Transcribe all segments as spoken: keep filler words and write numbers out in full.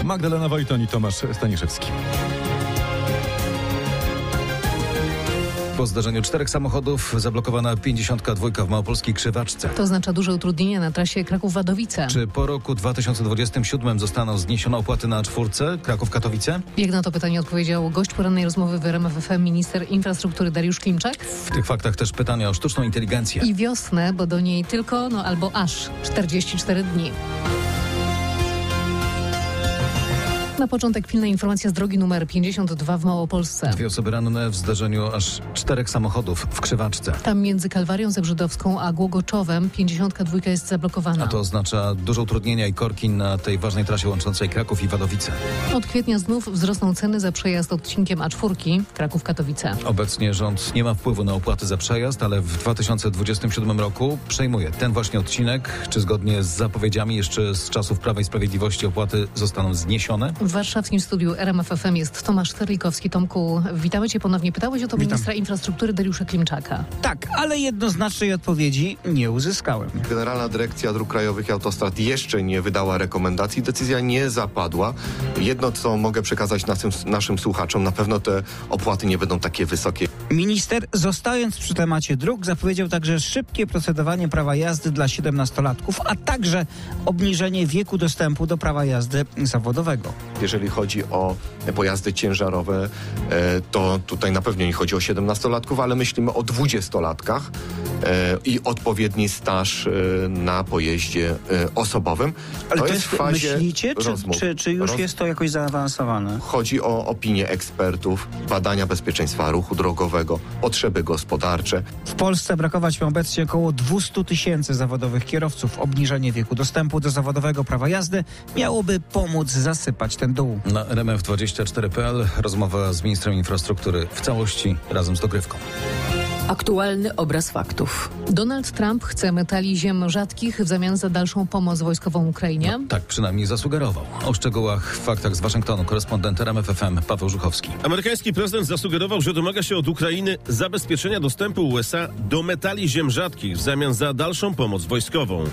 Magdalena Wojton i Tomasz Staniszewski. Po zdarzeniu czterech samochodów zablokowana pięćdziesiątka dwa w małopolskiej Krzywaczce. To oznacza duże utrudnienie na trasie Kraków-Wadowice. Czy po roku dwa tysiące dwudziestym siódmym zostaną zniesione opłaty na czwórce Kraków-Katowice? Jak na to pytanie odpowiedział gość porannej rozmowy w R M F F M minister infrastruktury Dariusz Klimczak. W tych faktach też pytania o sztuczną inteligencję. I wiosnę, bo do niej tylko, no albo aż czterdzieści cztery dni. Na początek pilna informacja z drogi numer pięćdziesiąt dwa w Małopolsce. Dwie osoby ranne w zdarzeniu aż czterech samochodów w Krzywaczce. Tam między Kalwarią Zebrzydowską a Głogoczowem pięćdziesiątka dwa jest zablokowana. A to oznacza duże utrudnienia i korki na tej ważnej trasie łączącej Kraków i Wadowice. Od kwietnia znów wzrosną ceny za przejazd odcinkiem A cztery Kraków-Katowice. Obecnie rząd nie ma wpływu na opłaty za przejazd, ale w dwa tysiące dwudziestym siódmym roku przejmuje ten właśnie odcinek. Czy zgodnie z zapowiedziami jeszcze z czasów Prawa i Sprawiedliwości opłaty zostaną zniesione? W warszawskim studiu R M F F M jest Tomasz Terlikowski. Tomku, witamy Cię ponownie. Pytałeś o to Witam. ministra infrastruktury Dariusza Klimczaka. Tak, ale jednoznacznej odpowiedzi nie uzyskałem. Generalna Dyrekcja Dróg Krajowych i Autostrad jeszcze nie wydała rekomendacji. Decyzja nie zapadła. Jedno, co mogę przekazać naszym, naszym słuchaczom, na pewno te opłaty nie będą takie wysokie. Minister, zostając przy temacie dróg, zapowiedział także szybkie procedowanie prawa jazdy dla siedemnastolatków, a także obniżenie wieku dostępu do prawa jazdy zawodowego. Jeżeli chodzi o pojazdy ciężarowe, to tutaj na pewno nie chodzi o siedemnastolatków, ale myślimy o dwudziestolatkach i odpowiedni staż na pojeździe osobowym. Ale to, to jest w fazie myślicie, czy, rozmów. czy, czy już Roz... jest to jakoś zaawansowane? Chodzi o opinie ekspertów, badania bezpieczeństwa ruchu drogowego, potrzeby gospodarcze. W Polsce brakować ma obecnie około dwieście tysięcy zawodowych kierowców. Obniżenie wieku dostępu do zawodowego prawa jazdy miałoby pomóc zasypać ten dół. Na R M F dwadzieścia cztery kropka p l rozmowa z ministrem infrastruktury w całości razem z dogrywką. Aktualny obraz faktów. Donald Trump chce metali ziem rzadkich w zamian za dalszą pomoc wojskową Ukrainie. No, tak przynajmniej zasugerował. O szczegółach w faktach z Waszyngtonu korespondent R M F F M Paweł Żuchowski. Amerykański prezydent zasugerował, że domaga się od Ukrainy zabezpieczenia dostępu U S A do metali ziem rzadkich w zamian za dalszą pomoc wojskową.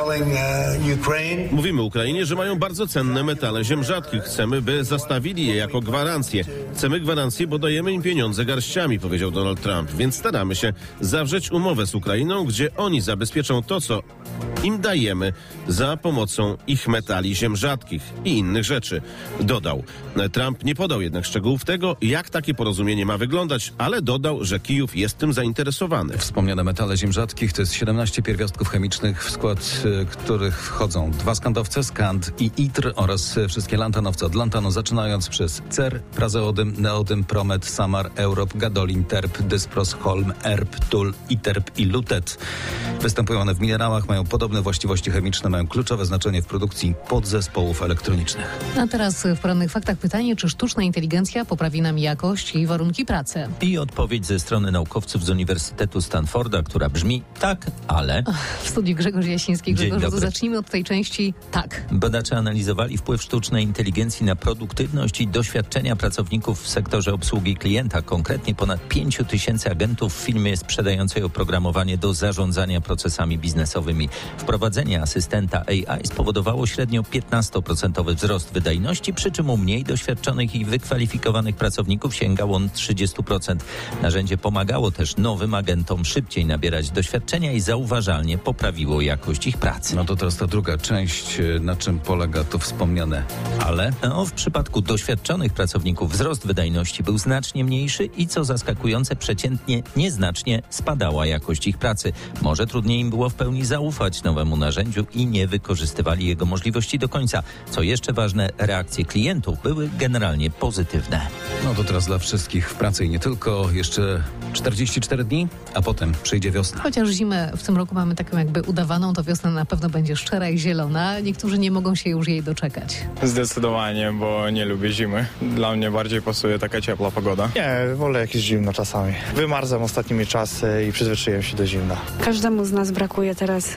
Mówimy Ukrainie, że mają bardzo cenne metale ziem rzadkich. Chcemy, by zastawili je jako gwarancję. Chcemy gwarancję, bo dajemy im pieniądze garściami, powiedział Donald Trump. Więc staramy się zawrzeć umowę z Ukrainą, gdzie oni zabezpieczą to, co im dajemy za pomocą ich metali ziem rzadkich i innych rzeczy, dodał. Trump nie podał jednak szczegółów tego, jak takie porozumienie ma wyglądać, ale dodał, że Kijów jest tym zainteresowany. Wspomniane metale ziem rzadkich to jest siedemnaście pierwiastków chemicznych, w skład y, których wchodzą dwa skandowce, skand i itr oraz y, wszystkie lantanowce od lantanu, zaczynając przez cer, prazeodym, neodym, promet, samar, europ, gadolin, terp, dyspros, holm, erp, tul, iterp i lutet. Występują one w minerałach, mają podobne właściwości chemiczne, mają kluczowe znaczenie w produkcji podzespołów elektronicznych. A teraz w porannych faktach pytanie, czy sztuczna inteligencja poprawi nam jakość i warunki pracy? I odpowiedź ze strony naukowców z Uniwersytetu Stanforda, która brzmi tak, ale... W studiu Grzegorz Jasiński. Dzień Grzegorz, to dobry. zacznijmy od tej części tak. Badacze analizowali wpływ sztucznej inteligencji na produktywność i doświadczenia pracowników w sektorze obsługi klienta. Konkretnie ponad pięć tysięcy agentów w firmie sprzedającej oprogramowanie do zarządzania procesami biznesowymi. Wprowadzenie asystenta A I spowodowało średnio piętnastoprocentowy wzrost wydajności, przy czym u mniej doświadczonych i wykwalifikowanych pracowników sięgał on trzydzieści procent. Narzędzie pomagało też nowym agentom szybciej nabierać doświadczenia i zauważalnie poprawiło jakość ich pracy. No to teraz ta druga część, na czym polega to wspomniane ale? No, w przypadku doświadczonych pracowników wzrost wydajności był znacznie mniejszy i co zaskakujące, przeciętnie nieznacznie spadała jakość ich pracy. Może trudniej im było w pełni zaufać nowemu narzędziu i nie wykorzystywali jego możliwości do końca. Co jeszcze ważne, reakcje klientów były generalnie pozytywne. No to teraz dla wszystkich w pracy i nie tylko. Jeszcze czterdzieści cztery dni, a potem przyjdzie wiosna. Chociaż zimę w tym roku mamy taką jakby udawaną, to wiosna na pewno będzie szczera i zielona. Niektórzy nie mogą się już jej doczekać. Zdecydowanie, bo nie lubię zimy. Dla mnie bardziej pasuje taka ciepła pogoda. Nie, wolę jakieś zimno czasami. Wymarzam ostatnimi czasy i przyzwyczaiłem się do zimna. Każdemu z nas brakuje teraz zieleni.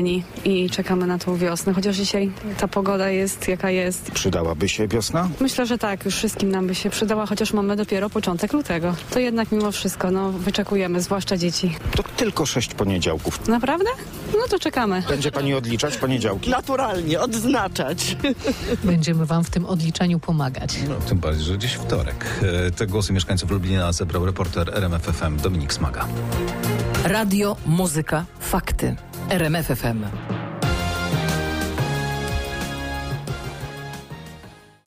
zmęczeni i czekamy na tą wiosnę, chociaż dzisiaj ta pogoda jest jaka jest. Przydałaby się wiosna? Myślę, że tak, już wszystkim nam by się przydała, chociaż mamy dopiero początek lutego. To jednak mimo wszystko, no wyczekujemy, zwłaszcza dzieci. To tylko sześć poniedziałków. Naprawdę? No to czekamy. Będzie pani odliczać poniedziałki? Naturalnie, odznaczać. Będziemy wam w tym odliczaniu pomagać. No, tym bardziej, że dziś wtorek. E, Te głosy mieszkańców Lublina zebrał reporter R M F F M Dominik Smaga. Radio, muzyka, fakty. R M F F M.